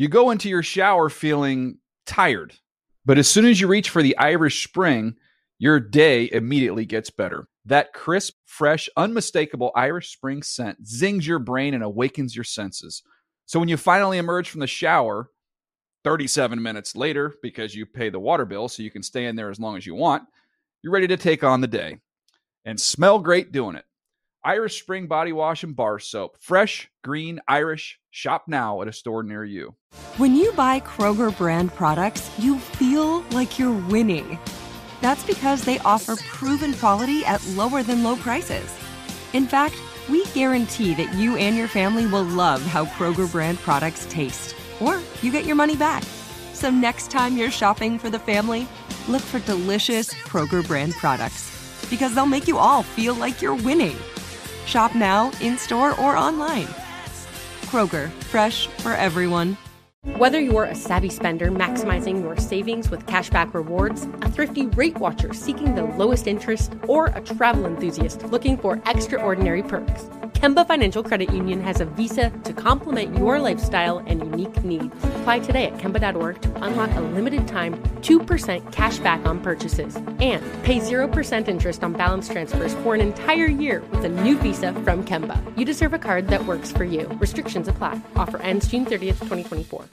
You go into your shower feeling tired, but as soon as you reach for the Irish Spring, your day immediately gets better. That crisp, fresh, unmistakable Irish Spring scent zings your brain and awakens your senses. So when you finally emerge from the shower 37 minutes later, because you pay the water bill so you can stay in there as long as you want, you're ready to take on the day and smell great doing it. Irish Spring Body Wash and Bar Soap. Fresh, green, Irish. Shop now at a store near you. When you buy Kroger brand products, you feel like you're winning. That's because they offer proven quality at lower than low prices. In fact, we guarantee that you and your family will love how Kroger brand products taste, or you get your money back. So next time you're shopping for the family, look for delicious Kroger brand products, because they'll make you all feel like you're winning. Shop now, in-store, or online. Kroger, fresh for everyone. Whether you're a savvy spender maximizing your savings with cashback rewards, a thrifty rate watcher seeking the lowest interest, or a travel enthusiast looking for extraordinary perks, Kemba Financial Credit Union has a visa to complement your lifestyle and unique needs. Apply today at Kemba.org to unlock a limited time 2% cash back on purchases and pay 0% interest on balance transfers for an entire year with a new visa from Kemba. You deserve a card that works for you. Restrictions apply. Offer ends June 30th, 2024.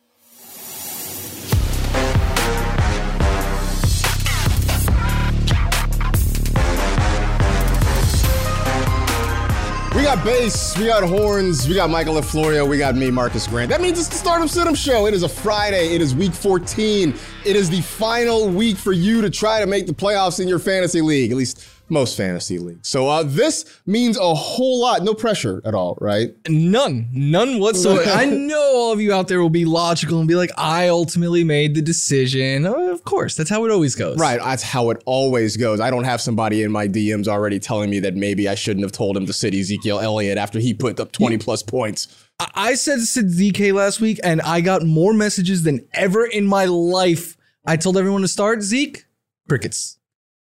We got bass, we got horns, we got Michael LaFlorio, we got me, Marcus Grant. That means it's the Stardom Sit-em show. It is a Friday. It is week 14. It is the final week for you to try to make the playoffs in your fantasy league, at least most fantasy leagues. So this means a whole lot. No pressure at all, right? None whatsoever. I know all of you out there will be logical and be like, I ultimately made the decision. Of course, that's how it always goes. Right, that's how it always goes. I don't have somebody in my DMs already telling me that maybe I shouldn't have told him to sit Ezekiel Elliott after he put up 20 plus points. I said sit ZK last week, and I got more messages than ever in my life. I told everyone to start Zeke. Crickets.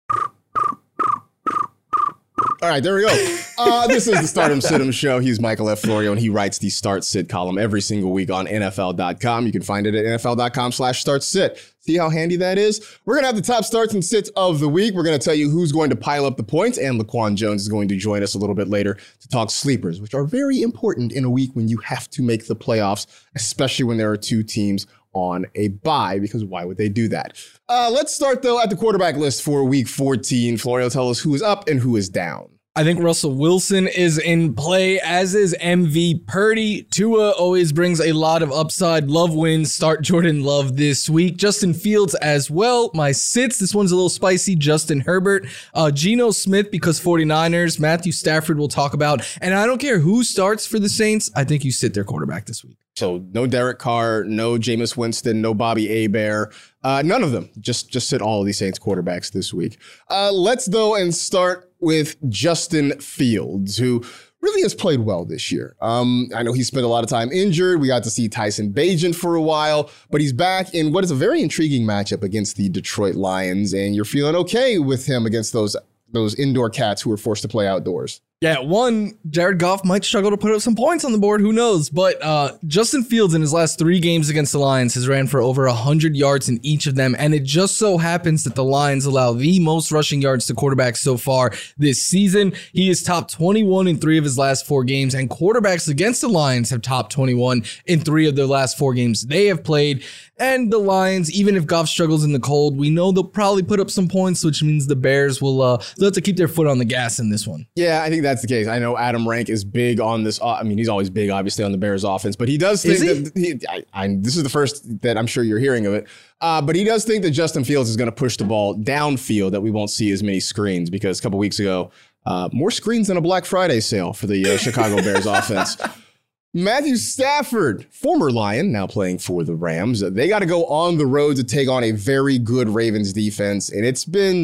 All right, there we go. This is the Stardom Sit-em show. He's Michael F. Florio, and he writes the Start Sit column every single week on NFL.com. You can find it at NFL.com/StartSit. See how handy that is? We're going to have the top starts and sits of the week. We're going to tell you who's going to pile up the points, and Laquan Jones is going to join us a little bit later to talk sleepers, which are very important in a week when you have to make the playoffs, especially when there are two teams on a bye, because why would they do that? Let's start, though, at the quarterback list for week 14. Florio, tell us who is up and who is down. I think Russell Wilson is in play, as is MV Purdy. Tua always brings a lot of upside. Love wins. Start Jordan Love this week. Justin Fields as well. My sits, this one's a little spicy. Justin Herbert. Geno Smith, because 49ers. Matthew Stafford we'll talk about. And I don't care who starts for the Saints. I think you sit their quarterback this week. So no Derek Carr, no Jameis Winston, no Bobby Hebert, none of them. Just sit all of these Saints quarterbacks this week. Let's though and start with Justin Fields, who really has played well this year. I know he spent a lot of time injured. We got to see Tyson Bagent for a while, but he's back in what is a very intriguing matchup against the Detroit Lions, and you're feeling okay with him against those indoor cats who were forced to play outdoors. Yeah, Jared Goff might struggle to put up some points on the board. Who knows? But Justin Fields in his last 3 games against the Lions has ran for over 100 yards in each of them. And it just so happens that the Lions allow the most rushing yards to quarterbacks so far this season. He is top 21 in 3 of his last 4 games. And quarterbacks against the Lions have top 21 in 3 of their last 4 games they have played. And the Lions, even if Goff struggles in the cold, we know they'll probably put up some points, which means the Bears will they'll have to keep their foot on the gas in this one. Yeah, I think that's the case. I know Adam Rank is big on this. I mean, he's always big, obviously, on the Bears offense, but he does think that this is the first that I'm sure you're hearing of it. But he does think that Justin Fields is going to push the ball downfield, that we won't see as many screens, because a couple weeks ago, more screens than a Black Friday sale for the Chicago Bears offense. Matthew Stafford, former Lion, now playing for the Rams. They got to go on the road to take on a very good Ravens defense, and it's been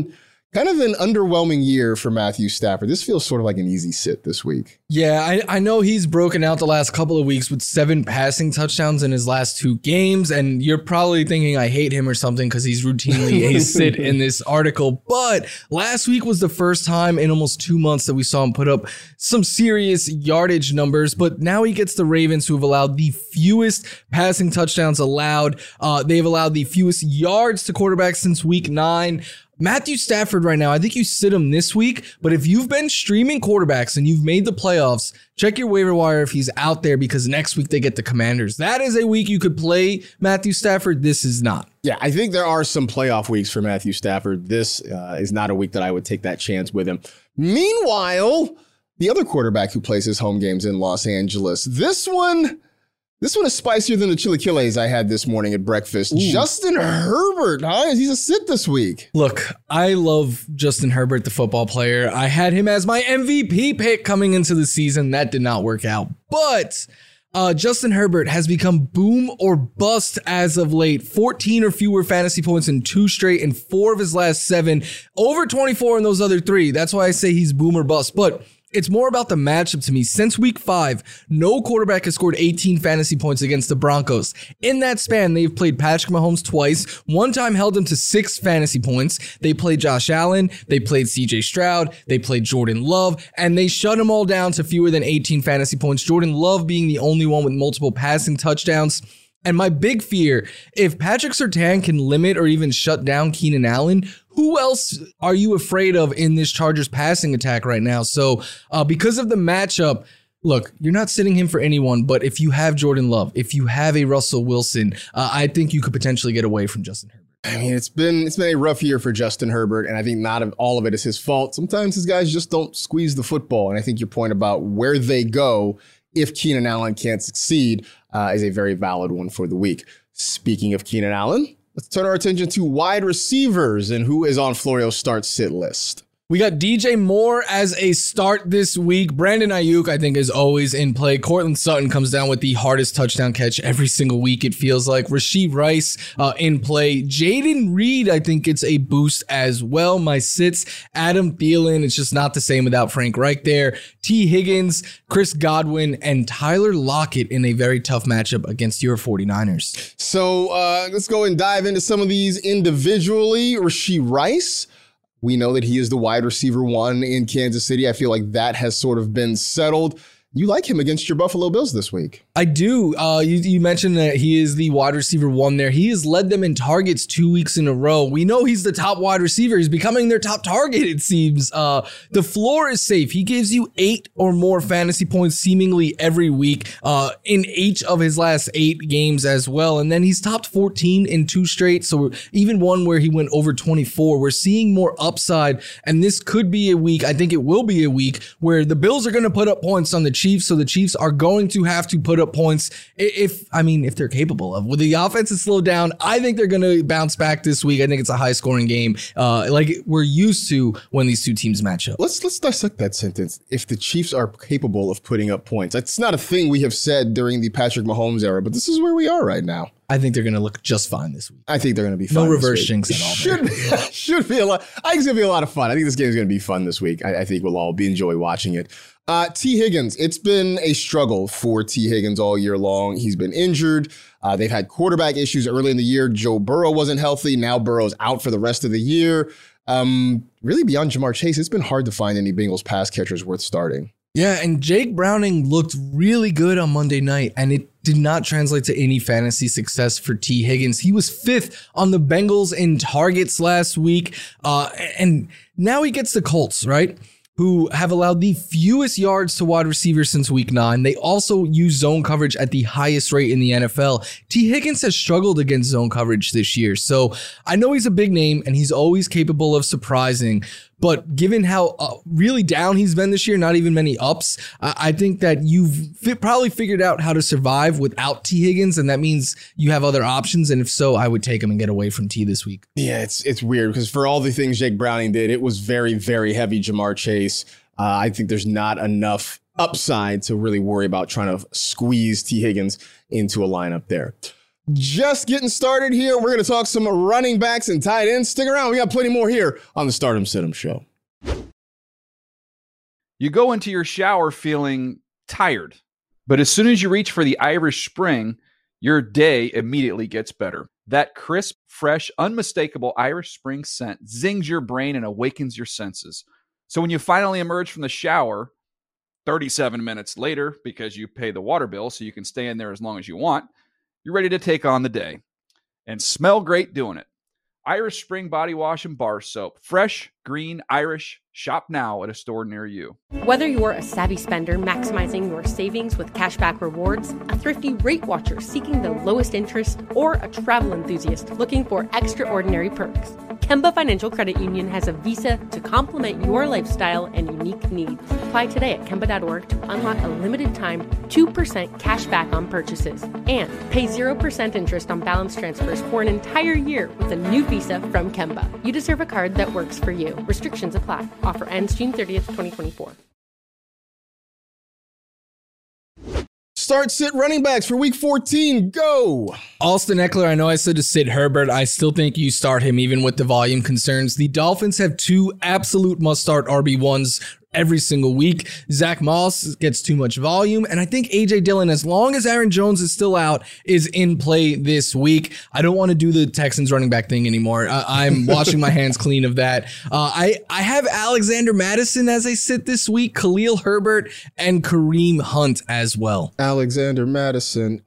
Kind of an underwhelming year for Matthew Stafford. This feels sort of like an easy sit this week. Yeah, I know he's broken out the last couple of weeks with 7 passing touchdowns in his last 2 games, and you're probably thinking I hate him or something because he's routinely a sit in this article. But last week was the first time in almost 2 months that we saw him put up some serious yardage numbers, but now he gets the Ravens, who have allowed the fewest passing touchdowns allowed. They've allowed the fewest yards to quarterbacks since week 9. Matthew Stafford right now, I think you sit him this week, but if you've been streaming quarterbacks and you've made the playoffs, check your waiver wire if he's out there, because next week they get the Commanders. That is a week you could play Matthew Stafford. This is not. Yeah, I think there are some playoff weeks for Matthew Stafford. This is not a week that I would take that chance with him. Meanwhile, the other quarterback who plays his home games in Los Angeles, this one is spicier than the chilaquiles I had this morning at breakfast. Ooh. Justin Herbert, he's a sit this week. Look, I love Justin Herbert, the football player. I had him as my MVP pick coming into the season. That did not work out. But Justin Herbert has become boom or bust as of late. 14 or fewer fantasy points in 2 straight and 4 of his last 7. Over 24 in those other 3. That's why I say he's boom or bust. But it's more about the matchup to me. Since week 5, no quarterback has scored 18 fantasy points against the Broncos. In that span, they've played Patrick Mahomes twice. One time held him to 6 fantasy points. They played Josh Allen. They played CJ Stroud. They played Jordan Love. And they shut them all down to fewer than 18 fantasy points. Jordan Love being the only one with multiple passing touchdowns. And my big fear, if Patrick Surtain can limit or even shut down Keenan Allen, who else are you afraid of in this Chargers passing attack right now? So because of the matchup, look, you're not sitting him for anyone, but if you have Jordan Love, if you have a Russell Wilson, I think you could potentially get away from Justin Herbert. I mean, it's been a rough year for Justin Herbert, and I think not all of it is his fault. Sometimes his guys just don't squeeze the football, and I think your point about where they go if Keenan Allen can't succeed is a very valid one for the week. Speaking of Keenan Allen, let's turn our attention to wide receivers and who is on Florio's start-sit list. We got DJ Moore as a start this week. Brandon Ayuk, I think, is always in play. Cortland Sutton comes down with the hardest touchdown catch every single week, it feels like. Rashee Rice in play. Jaden Reed, I think, gets a boost as well. My sits, Adam Thielen. It's just not the same without Frank Reich there. T. Higgins, Chris Godwin, and Tyler Lockett in a very tough matchup against your 49ers. So let's go and dive into some of these individually. Rashee Rice. We know that he is the wide receiver 1 in Kansas City. I feel like that has sort of been settled. You like him against your Buffalo Bills this week. I do. You mentioned that he is the wide receiver 1 there. He has led them in targets 2 weeks in a row. We know he's the top wide receiver. He's becoming their top target, it seems. The floor is safe. He gives you 8 or more fantasy points seemingly every week in each of his last 8 games as well. And then he's topped 14 in 2 straight. So even one where he went over 24. We're seeing more upside. And this could be a week, I think it will be a week, where the Bills are going to put up points on the Chiefs. So the Chiefs are going to have to put up points if they're capable of. With the offense is slowed down, I think they're going to bounce back this week. I think it's a high scoring game like we're used to when these two teams match up. Let's dissect that sentence. If the Chiefs are capable of putting up points. That's not a thing we have said during the Patrick Mahomes era, but this is where we are right now. I think they're going to look just fine this week. I think they're going to be fine. No reverse jinx at all. Should be a lot. I think it's going to be a lot of fun. I think this game is going to be fun this week. I think we'll all enjoy watching it. T. Higgins, it's been a struggle for T. Higgins all year long. He's been injured. They've had quarterback issues early in the year. Joe Burrow wasn't healthy. Now Burrow's out for the rest of the year. Really beyond Jamar Chase, it's been hard to find any Bengals pass catchers worth starting. Yeah, and Jake Browning looked really good on Monday night, and it did not translate to any fantasy success for T. Higgins. He was 5th on the Bengals in targets last week, and now he gets the Colts, right? Who have allowed the fewest yards to wide receivers since week 9. They also use zone coverage at the highest rate in the NFL. T. Higgins has struggled against zone coverage this year. So I know he's a big name and he's always capable of surprising. But given how really down he's been this year, not even many ups, I think that you've probably figured out how to survive without T. Higgins, and that means you have other options. And if so, I would take him and get away from T this week. Yeah, it's weird because for all the things Jake Browning did, it was very, very heavy Jamar Chase. I think there's not enough upside to really worry about trying to squeeze T. Higgins into a lineup there. Just getting started here. We're going to talk some running backs and tight ends. Stick around. We got plenty more here on the Stardom Situm Show. You go into your shower feeling tired, but as soon as you reach for the Irish Spring, your day immediately gets better. That crisp, fresh, unmistakable Irish Spring scent zings your brain and awakens your senses. So when you finally emerge from the shower 37 minutes later, because you pay the water bill so you can stay in there as long as you want, you're ready to take on the day and smell great doing it. Irish Spring Body Wash and Bar Soap. Fresh, green, Irish. Shop now at a store near you. Whether you're a savvy spender maximizing your savings with cashback rewards, a thrifty rate watcher seeking the lowest interest, or a travel enthusiast looking for extraordinary perks, Kemba Financial Credit Union has a visa to complement your lifestyle and unique needs. Apply today at Kemba.org to unlock a limited time 2% cash back on purchases and pay 0% interest on balance transfers for an entire year with a new visa from Kemba. You deserve a card that works for you. Restrictions apply. Offer ends June 30th, 2024. Start sit running backs for week 14. Go. Austin Eckler, I know I said to sit Herbert. I still think you start him even with the volume concerns. The Dolphins have two absolute must-start RB1s every single week. Zach Moss gets too much volume, and I think A.J. Dillon, as long as Aaron Jones is still out, is in play this week. I don't want to do the Texans running back thing anymore. I'm washing my hands clean of that. I have Alexander Mattison as a sit this week, Khalil Herbert, and Kareem Hunt as well. Alexander Mattison.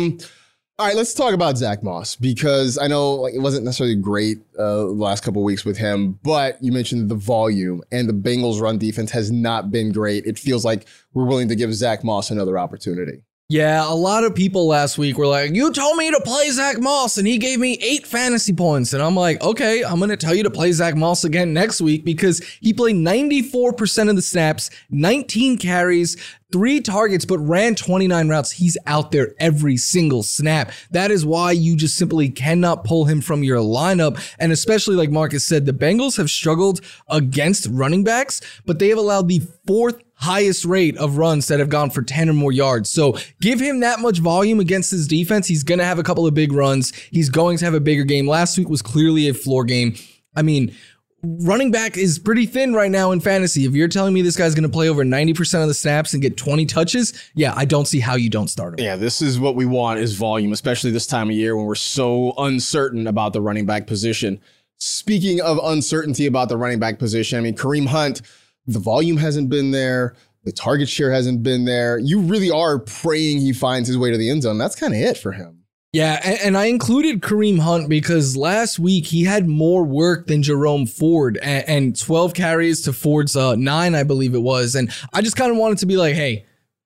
All right, let's talk about Zach Moss, because I know it wasn't necessarily great the last couple of weeks with him, but you mentioned the volume, and the Bengals run defense has not been great. It feels like we're willing to give Zach Moss another opportunity. Yeah, a lot of people last week were like, you told me to play Zach Moss and he gave me 8 fantasy points. And I'm like, okay, I'm going to tell you to play Zach Moss again next week, because he played 94% of the snaps, 19 carries, 3 targets, but ran 29 routes. He's out there every single snap. That is why you just simply cannot pull him from your lineup. And especially like Marcus said, the Bengals have struggled against running backs, but they have allowed the 4th highest rate of runs that have gone for 10 or more yards. So give him that much volume against his defense. He's going to have a couple of big runs. He's going to have a bigger game. Last week was clearly a floor game. I mean, running back is pretty thin right now in fantasy. If you're telling me this guy's going to play over 90% of the snaps and get 20 touches, yeah, I don't see how you don't start him. Yeah, this is what we want, is volume, especially this time of year when we're so uncertain about the running back position. Speaking of uncertainty about the running back position, I mean, Kareem Hunt, the volume hasn't been there. The target share hasn't been there. You really are praying he finds his way to the end zone. That's kind of it for him. Yeah, and I included Kareem Hunt because last week he had more work than Jerome Ford, and 12 carries to Ford's 9, I believe it was. And I just kind of wanted to be like, hey,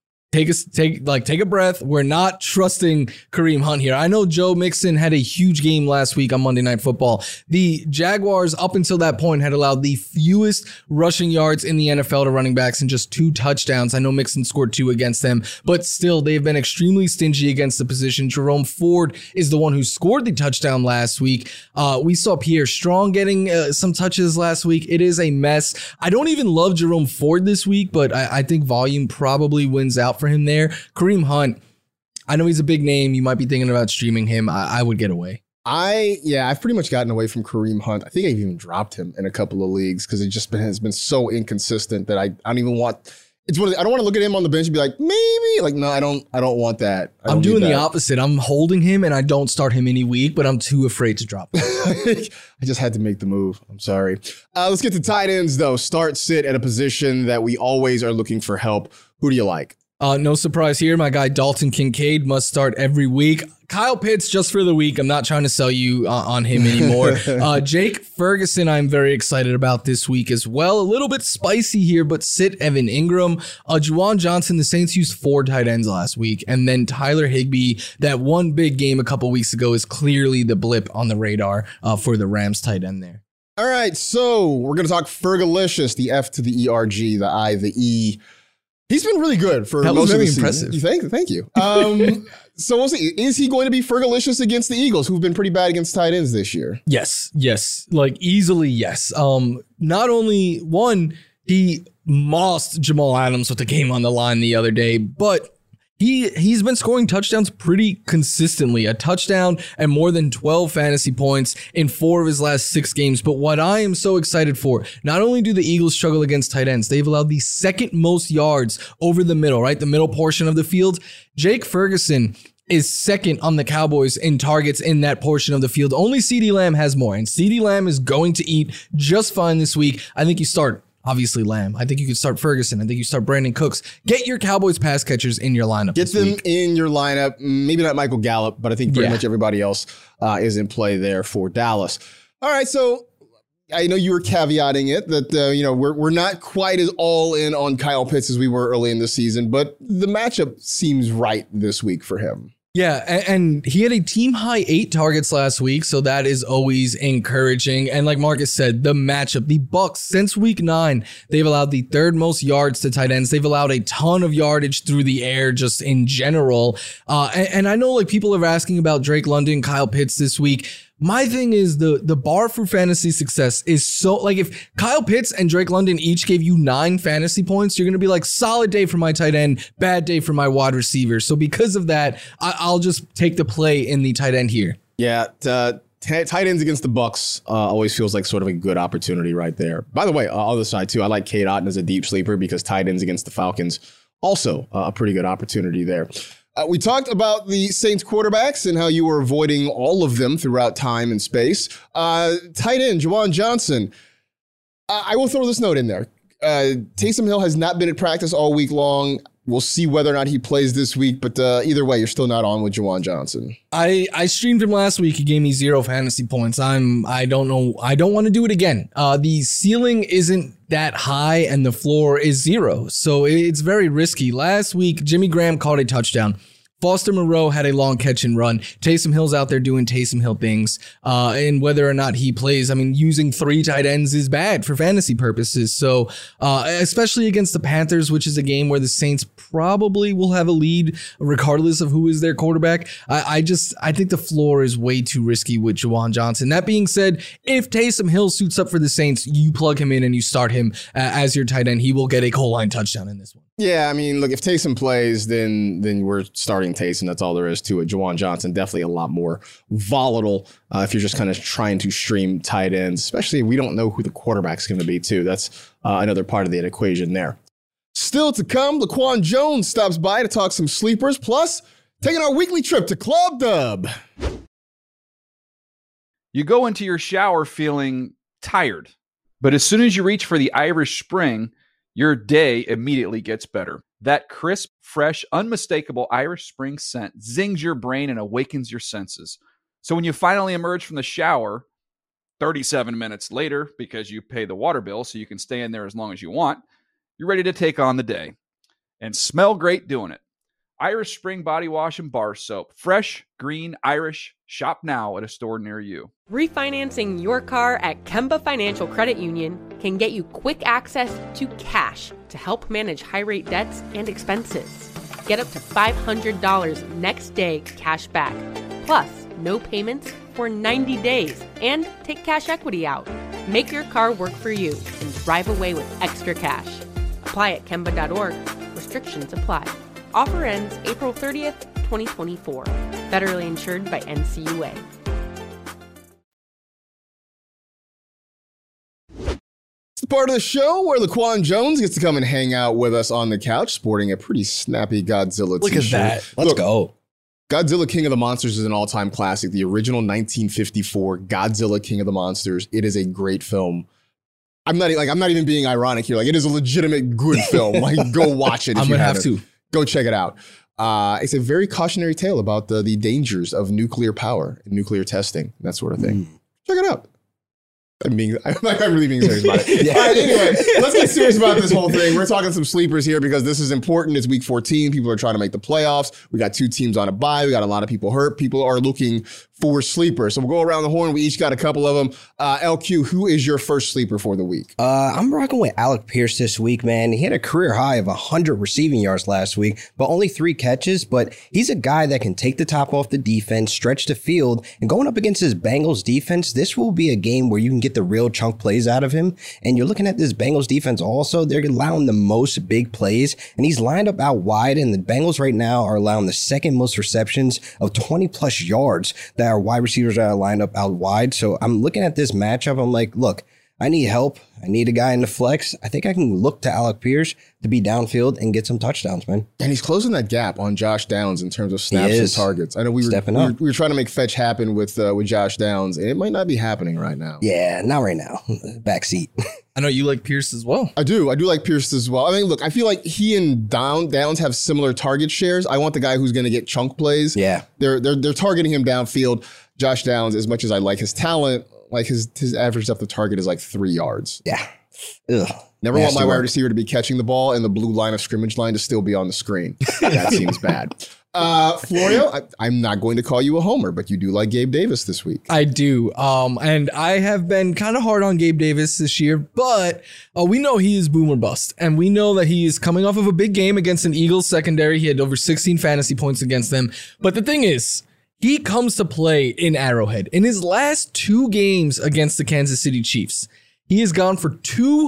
take a breath. We're not trusting Kareem Hunt here. I know Joe Mixon had a huge game last week on Monday Night Football. The Jaguars, up until that point, had allowed the fewest rushing yards in the NFL to running backs and just 2 touchdowns. I know Mixon scored 2 against them, but still, they've been extremely stingy against the position. Jerome Ford is the one who scored the touchdown last week. We saw Pierre Strong getting some touches last week. It is a mess. I don't even love Jerome Ford this week, but I think volume probably wins out for him there. Kareem Hunt, I know he's a big name. You might be thinking about streaming him. I would get away. I've pretty much gotten away from Kareem Hunt. I think I've even dropped him in a couple of leagues because it just has been so inconsistent that I don't even want. It's one of the, I don't want to look at him on the bench and be like, maybe. Like, no, I don't want that. I'm doing the opposite. I'm holding him and I don't start him any week, but I'm too afraid to drop him. I just had to make the move. I'm sorry. Let's get to tight ends, though. Start, sit at a position that we always are looking for help. Who do you like? No surprise here. My guy Dalton Kincaid must start every week. Kyle Pitts just for the week. I'm not trying to sell you on him anymore. Jake Ferguson, I'm very excited about this week as well. A little bit spicy here, but sit Evan Ingram. Juwan Johnson, the Saints used 4 tight ends last week. And then Tyler Higbee, that one big game a couple weeks ago, is clearly the blip on the radar for the Rams tight end there. All right, so we're going to talk Fergalicious, the F to the ERG, the I, the E. He's been really good for most of the season. Impressive. You think? Thank you. So we'll see. Is he going to be Fergalicious against the Eagles, who've been pretty bad against tight ends this year? Yes. Like, easily, yes. Not only, one, he mossed Jamal Adams with the game on the line the other day, but He's been scoring touchdowns pretty consistently, a touchdown and more than 12 fantasy points in 4 of his last 6 games. But what I am so excited for, not only do the Eagles struggle against tight ends, they've allowed the second most yards over the middle, right? The middle portion of the field. Jake Ferguson is second on the Cowboys in targets in that portion of the field. Only CeeDee Lamb has more, and CeeDee Lamb is going to eat just fine this week. I think you start obviously Lamb. I think you could start Ferguson. I think you start Brandon Cooks. Get your Cowboys pass catchers in your lineup. Get them in your lineup. Maybe not Michael Gallup, but I think pretty much everybody else is in play there for Dallas. All right, so I know you were caveating it that we're not quite as all in on Kyle Pitts as we were early in the season, but the matchup seems right this week for him. Yeah, and he had a team-high 8 targets last week, so that is always encouraging. And like Marcus said, the matchup, the Bucs, since week 9, they've allowed the 3rd most yards to tight ends. They've allowed a ton of yardage through the air just in general. And I know like people are asking about Drake London, Kyle Pitts this week. My thing is the bar for fantasy success is so like if Kyle Pitts and Drake London each gave you 9 fantasy points, you're going to be like solid day for my tight end, bad day for my wide receiver. So because of that, I'll just take the play in the tight end here. Yeah. Tight ends against the Bucs always feels like sort of a good opportunity right there. By the way, other side too, I like Cade Otton as a deep sleeper because tight ends against the Falcons also a pretty good opportunity there. We talked about the Saints quarterbacks and how you were avoiding all of them throughout time and space. Tight end, Juwan Johnson. I will throw this note in there. Taysom Hill has not been at practice all week long. We'll see whether or not he plays this week, but either way, you're still not on with Juwan Johnson. I streamed him last week. He gave me 0 fantasy points. I don't know. I don't want to do it again. The ceiling isn't that high and the floor is 0. So it's very risky. Last week, Jimmy Graham caught a touchdown. Foster Moreau had a long catch and run. Taysom Hill's out there doing Taysom Hill things. And whether or not he plays, I mean, using 3 tight ends is bad for fantasy purposes. So, especially against the Panthers, which is a game where the Saints probably will have a lead regardless of who is their quarterback. I think the floor is way too risky with Juwan Johnson. That being said, if Taysom Hill suits up for the Saints, you plug him in and you start him as your tight end. He will get a goal line touchdown in this one. Yeah, I mean, look, if Taysom plays, then we're starting Taysom. That's all there is to it. Juwan Johnson, definitely a lot more volatile if you're just kind of trying to stream tight ends, especially if we don't know who the quarterback's going to be, too. That's another part of the equation there. Still to come, Laquan Jones stops by to talk some sleepers, plus taking our weekly trip to Club Dub. You go into your shower feeling tired, but as soon as you reach for the Irish Spring, your day immediately gets better. That crisp, fresh, unmistakable Irish Spring scent zings your brain and awakens your senses. So when you finally emerge from the shower, 37 minutes later, because you pay the water bill so you can stay in there as long as you want, you're ready to take on the day. And smell great doing it. Irish Spring Body Wash and Bar Soap. Fresh, green, Irish. Shop now at a store near you. Refinancing your car at Kemba Financial Credit Union can get you quick access to cash to help manage high-rate debts and expenses. Get up to $500 next day cash back, plus no payments for 90 days, and take cash equity out. Make your car work for you and drive away with extra cash. Apply at Kemba.org. Restrictions apply. Offer ends April 30th, 2024. Federally insured by NCUA. It's the part of the show where Laquan Jones gets to come and hang out with us on the couch, sporting a pretty snappy Godzilla Look t-shirt. at that. Let's go. Godzilla King of the Monsters is an all-time classic. The original 1954 Godzilla King of the Monsters. It is a great film. I'm not even being ironic here. Like, it is a legitimate good film. Like, go watch it. I'm gonna have to go check it out. It's a very cautionary tale about the dangers of nuclear power and nuclear testing, that sort of thing. Check it out. I'm really being serious about it. Yeah. All right, anyway, let's get serious about this whole thing. We're talking some sleepers here because this is important. It's week 14. People are trying to make the playoffs. We got 2 teams on a bye. We got a lot of people hurt. People are looking for sleepers. So we'll go around the horn. We each got a couple of them. LQ, who is your first sleeper for the week? I'm rocking with Alec Pierce this week, man. He had a career high of 100 receiving yards last week, but only 3 catches. But he's a guy that can take the top off the defense, stretch the field, and going up against his Bengals defense, this will be a game where you can get the real chunk plays out of him. And you're looking at this Bengals defense also, they're allowing the most big plays, and he's lined up out wide, and the Bengals right now are allowing the second most receptions of 20 plus yards that are wide receivers that are lined up out wide. So I'm looking at this matchup. I'm like, look, I need help. I need a guy in the flex. I think I can look to Alec Pierce to be downfield and get some touchdowns, man. And he's closing that gap on Josh Downs in terms of snaps and targets. I know we were trying to make fetch happen with Josh Downs, and it might not be happening right now. Yeah, not right now. Backseat. I know you like Pierce as well. I do like Pierce as well. I mean, look, I feel like he and Downs have similar target shares. I want the guy who's going to get chunk plays. Yeah. They're targeting him downfield. Josh Downs, as much as I like his talent, like his average depth of target is like 3 yards. Yeah. Ugh. Never want my wide receiver to be catching the ball and the blue line of scrimmage line to still be on the screen. That seems bad. Florio, I'm not going to call you a homer, but you do like Gabe Davis this week. I do. And I have been kind of hard on Gabe Davis this year, but we know he is boom or bust. And we know that he is coming off of a big game against an Eagles secondary. He had over 16 fantasy points against them. But the thing is, he comes to play in Arrowhead. In his last 2 games against the Kansas City Chiefs, he has gone for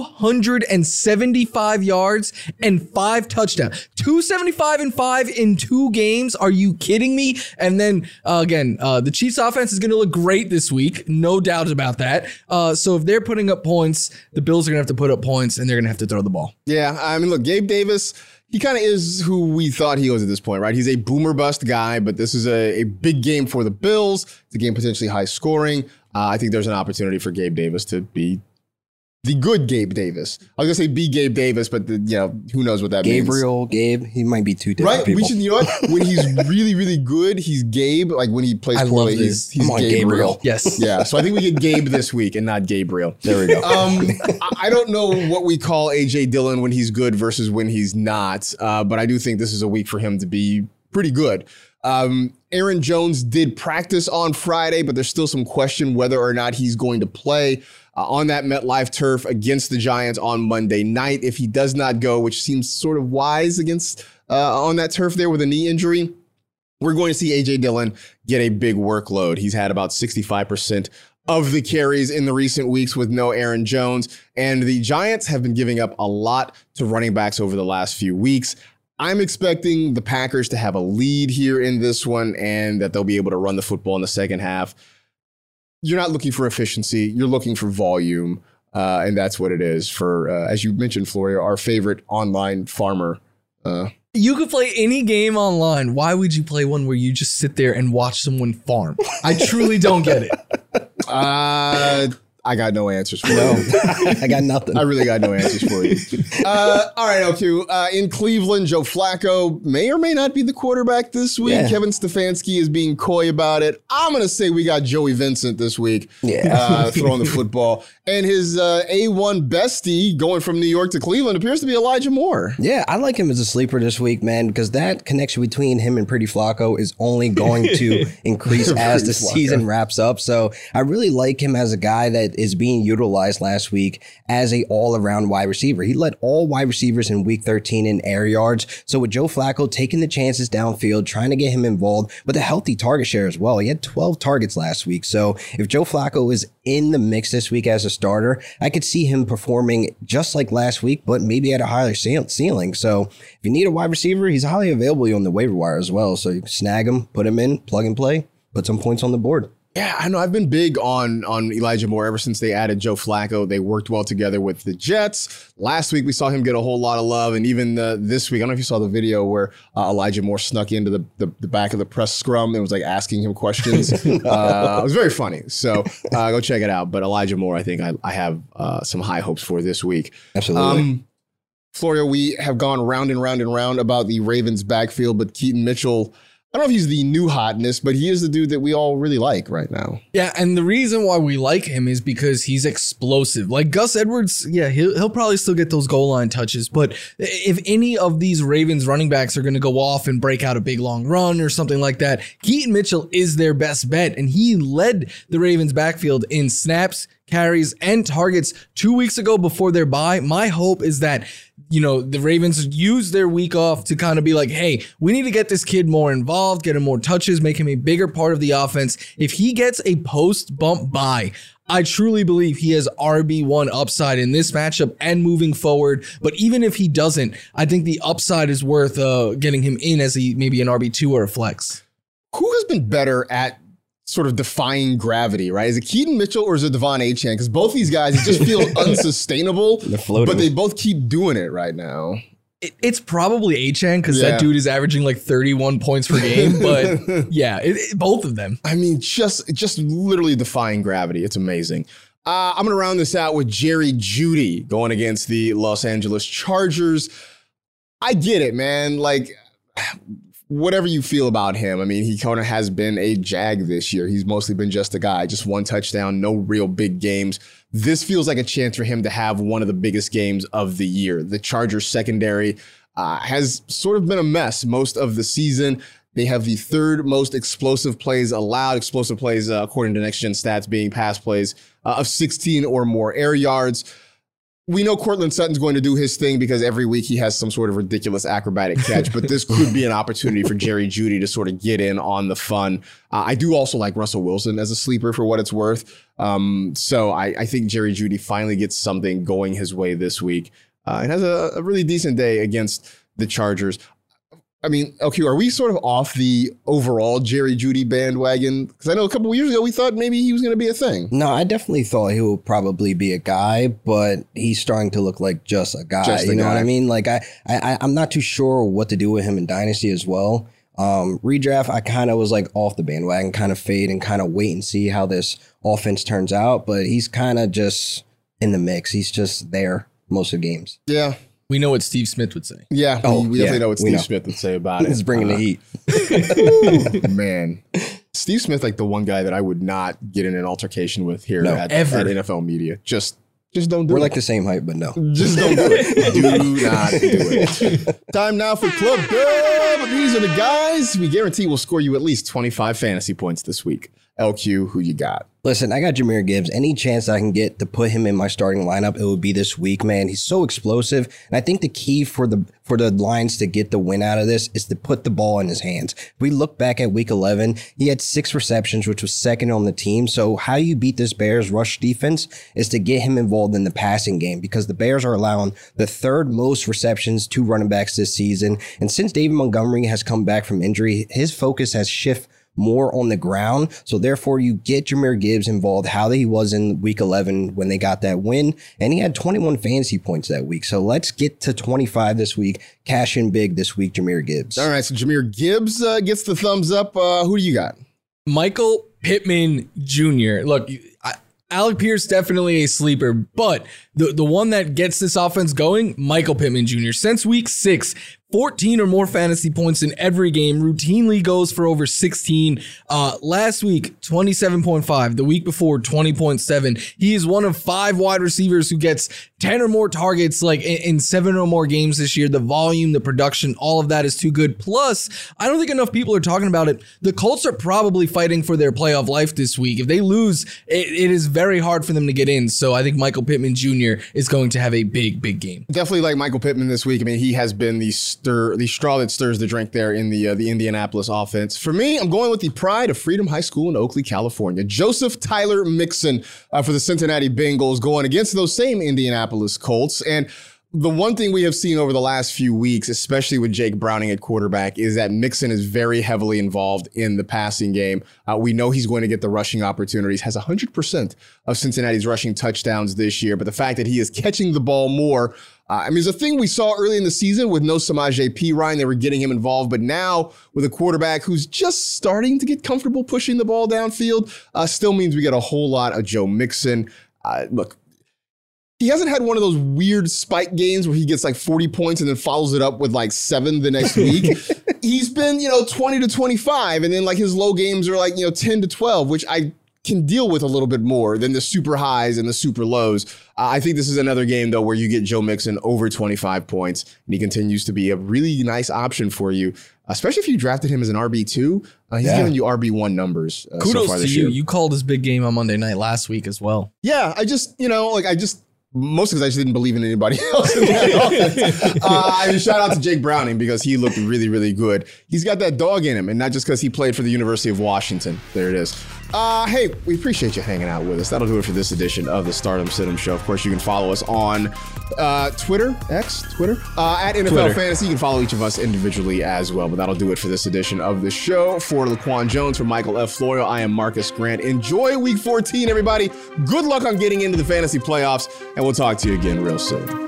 275 yards and 5 touchdowns. 275 and 5 in 2 games. Are you kidding me? And then again, the Chiefs offense is going to look great this week. No doubt about that. So if they're putting up points, the Bills are going to have to put up points and they're going to have to throw the ball. Yeah, I mean, look, Gabe Davis, he kind of is who we thought he was at this point, right? He's a boomer bust guy, but this is a big game for the Bills. It's a game potentially high scoring. I think there's an opportunity for Gabe Davis to be the good Gabe Davis. I was going to say be Gabe Davis, but who knows what that means. Gabe, he might be 2 different people. We should, you know what? When he's really, really good, he's Gabe. Like when he plays poorly, he's Gabriel. Yes. Yeah. So I think we get Gabe this week and not Gabriel. There we go. I don't know what we call A.J. Dillon when he's good versus when he's not, but I do think this is a week for him to be pretty good. Aaron Jones did practice on Friday, but there's still some question whether or not he's going to play on that MetLife turf against the Giants on Monday night. If he does not go, which seems sort of wise against on that turf there with a knee injury, we're going to see A.J. Dillon get a big workload. He's had about 65% of the carries in the recent weeks with no Aaron Jones, and the Giants have been giving up a lot to running backs over the last few weeks. I'm expecting the Packers to have a lead here in this one and that they'll be able to run the football in the second half. You're not looking for efficiency. You're looking for volume. And that's what it is for, as you mentioned, Florio, our favorite online farmer. You could play any game online. Why would you play one where you just sit there and watch someone farm? I truly don't get it. I got no answers for you. I got nothing. I really got no answers for you. All right, LQ. In Cleveland, Joe Flacco may or may not be the quarterback this week. Yeah. Kevin Stefanski is being coy about it. I'm going to say we got Joey Vincent this week throwing the football. And his A1 bestie going from New York to Cleveland appears to be Elijah Moore. Yeah, I like him as a sleeper this week, man, because that connection between him and Pretty Flacco is only going to increase as the season wraps up. So I really like him as a guy that is being utilized last week as a all-around wide receiver. He led all wide receivers in week 13 in air yards. So with Joe Flacco taking the chances downfield, trying to get him involved with a healthy target share as well. He had 12 targets last week. So if Joe Flacco is in the mix this week as a starter, I could see him performing just like last week, but maybe at a higher ceiling. So if you need a wide receiver, he's highly available on the waiver wire as well. So you can snag him, put him in, plug and play, put some points on the board. Yeah, I know. I've been big on Elijah Moore ever since they added Joe Flacco. They worked well together with the Jets. Last week, we saw him get a whole lot of love. And even this week, I don't know if you saw the video where Elijah Moore snuck into the back of the press scrum and was like asking him questions. It was very funny. So go check it out. But Elijah Moore, I think I have some high hopes for this week. Absolutely. Florio, we have gone round and round and round about the Ravens backfield, but Keaton Mitchell I don't know if he's the new hotness, but he is the dude that we all really like right now. Yeah, and the reason why we like him is because he's explosive. Like Gus Edwards, yeah, he'll probably still get those goal line touches, but if any of these Ravens running backs are going to go off and break out a big long run or something like that, Keaton Mitchell is their best bet, and he led the Ravens backfield in snaps, carries, and targets 2 weeks ago before their bye. My hope is that the Ravens use their week off to kind of be like, hey, we need to get this kid more involved, get him more touches, make him a bigger part of the offense. If he gets a post bump bye, I truly believe he has RB1 upside in this matchup and moving forward. But even if he doesn't, I think the upside is worth getting him in as maybe an RB2 or a flex. Who has been better at sort of defying gravity, right? Is it Keaton Mitchell or is it Devon Achane? Because both these guys, it just feels unsustainable, but they both keep doing it right now. It's probably Achane because that dude is averaging like 31 points per game. But yeah, both of them. I mean, just literally defying gravity. It's amazing. I'm going to round this out with Jerry Jeudy going against the Los Angeles Chargers. I get it, man. Like, whatever you feel about him, I mean, he kind of has been a jag this year. He's mostly been just a guy, just one touchdown, no real big games. This feels like a chance for him to have one of the biggest games of the year. The Chargers secondary has sort of been a mess most of the season. They have the third most explosive plays according to Next Gen Stats, being pass plays of 16 or more air yards. We know Courtland Sutton's going to do his thing because every week he has some sort of ridiculous acrobatic catch, but this could be an opportunity for Jerry Jeudy to sort of get in on the fun. I do also like Russell Wilson as a sleeper for what it's worth. So I think Jerry Jeudy finally gets something going his way this week and has a really decent day against the Chargers. I mean, okay, are we sort of off the overall Jerry Jeudy bandwagon? Because I know a couple of years ago we thought maybe he was going to be a thing. No, I definitely thought he would probably be a guy, but he's starting to look like just a guy. You know what I mean? Like I'm not too sure what to do with him in Dynasty as well. Redraft, I kind of was like off the bandwagon, kind of fade and kind of wait and see how this offense turns out. But he's kind of just in the mix. He's just there most of the games. Yeah. We know what Steve Smith would say. Yeah, we definitely know what Steve Smith would say about it. He's bringing the heat. Man. Steve Smith, like the one guy that I would not get in an altercation with here at NFL Media. Just don't do it. We're like the same height, but no. Just don't do it. Do not do it. Time now for Club Dub. These are the guys we guarantee will score you at least 25 fantasy points this week. LQ, who you got? Listen, I got Jahmyr Gibbs. Any chance that I can get to put him in my starting lineup, it would be this week, man. He's so explosive. And I think the key for the Lions to get the win out of this is to put the ball in his hands. If we look back at week 11, he had 6 receptions, which was second on the team. So how you beat this Bears rush defense is to get him involved in the passing game, because the Bears are allowing the 3rd most receptions to running backs this season. And since David Montgomery has come back from injury, his focus has shifted more on the ground. So therefore you get Jahmyr Gibbs involved, how he was in week 11 when they got that win. And he had 21 fantasy points that week. So let's get to 25 this week. Cash in big this week, Jahmyr Gibbs. All right. So Jahmyr Gibbs gets the thumbs up. Who do you got? Michael Pittman Jr. Look, Alec Pierce definitely a sleeper, but the one that gets this offense going, Michael Pittman Jr. Since week 6, 14 or more fantasy points in every game, routinely goes for over 16. Last week, 27.5. The week before, 20.7. He is one of 5 wide receivers who gets 10 or more targets like in 7 or more games this year. The volume, the production, all of that is too good. Plus, I don't think enough people are talking about it. The Colts are probably fighting for their playoff life this week. If they lose, it is very hard for them to get in. So I think Michael Pittman Jr. is going to have a big game. Definitely like Michael Pittman this week. I mean, he has been the straw that stirs the drink there in the Indianapolis offense. For me, I'm going with the pride of Freedom High School in Oakley, California. Joseph Tyler Mixon for the Cincinnati Bengals going against those same Indianapolis Colts. And the one thing we have seen over the last few weeks, especially with Jake Browning at quarterback, is that Mixon is very heavily involved in the passing game. We know he's going to get the rushing opportunities, has 100% of Cincinnati's rushing touchdowns this year. But the fact that he is catching the ball more, I mean, it's a thing we saw early in the season with no Samaje Perine. They were getting him involved. But now with a quarterback who's just starting to get comfortable pushing the ball downfield, still means we get a whole lot of Joe Mixon. Look, he hasn't had one of those weird spike games where he gets like 40 points and then follows it up with like 7 the next week. He's been, 20 to 25. And then like his low games are like, 10 to 12, which I can deal with a little bit more than the super highs and the super lows. I think this is another game, though, where you get Joe Mixon over 25 points, and he continues to be a really nice option for you, especially if you drafted him as an RB2. He's giving you RB1 numbers. Kudos so far to this you. year. You called his big game on Monday night last week as well. Yeah, mostly because I just didn't believe in anybody else in that offense. Shout out to Jake Browning because he looked really, really good. He's got that dog in him, and not just because he played for the University of Washington. There it is. Hey, we appreciate you hanging out with us. That'll do it for this edition of the Stardom Sit 'em Show. Of course, you can follow us on Twitter, at NFL Twitter. Fantasy. You can follow each of us individually as well. But that'll do it for this edition of the show. For Laquan Jones, for Michael F. Florio, I am Marcus Grant. Enjoy Week 14, everybody. Good luck on getting into the fantasy playoffs, and we'll talk to you again real soon.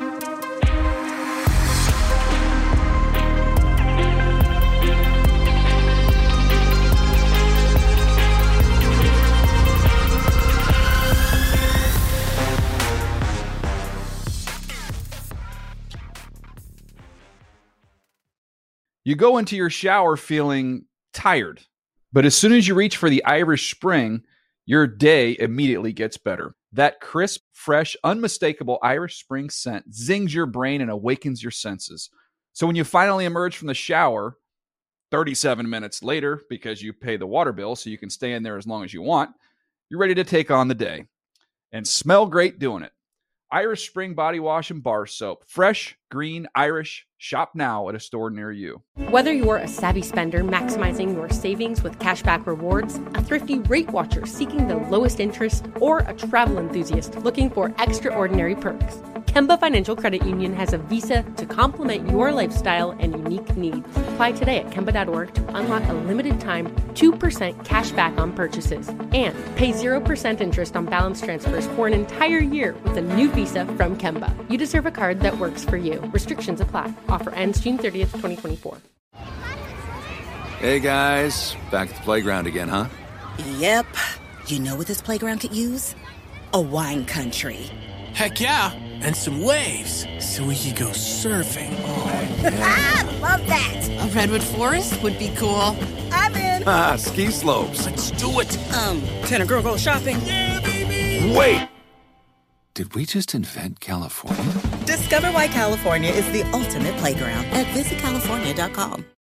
You go into your shower feeling tired, but as soon as you reach for the Irish Spring, your day immediately gets better. That crisp, fresh, unmistakable Irish Spring scent zings your brain and awakens your senses. So when you finally emerge from the shower 37 minutes later, because you pay the water bill so you can stay in there as long as you want, you're ready to take on the day and smell great doing it. Irish Spring Body Wash and Bar Soap. Fresh, green, Irish. Shop now at a store near you. Whether you're a savvy spender maximizing your savings with cashback rewards, a thrifty rate watcher seeking the lowest interest, or a travel enthusiast looking for extraordinary perks, Kemba Financial Credit Union has a visa to complement your lifestyle and unique needs. Apply today at Kemba.org to unlock a limited-time 2% cash back on purchases and pay 0% interest on balance transfers for an entire year with a new visa from Kemba. You deserve a card that works for you. Restrictions apply. Offer ends June 30th, 2024. Hey guys, back at the playground again, huh? Yep. You know what this playground could use? A wine country. Heck yeah, and some waves so we could go surfing. Oh, yeah. Love that. A redwood forest would be cool. I'm in. Ski slopes. Let's do it. Can a girl go shopping? Yeah, baby. Wait. Did we just invent California? Discover why California is the ultimate playground at visitcalifornia.com.